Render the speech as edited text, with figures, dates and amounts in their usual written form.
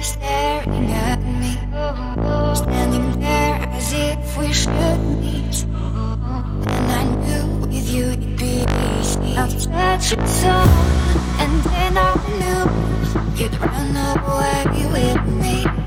staring at me, standing there as if we should meet. And I knew with you it'd be easy. I've touched your soul, and then I knew you'd run away with me.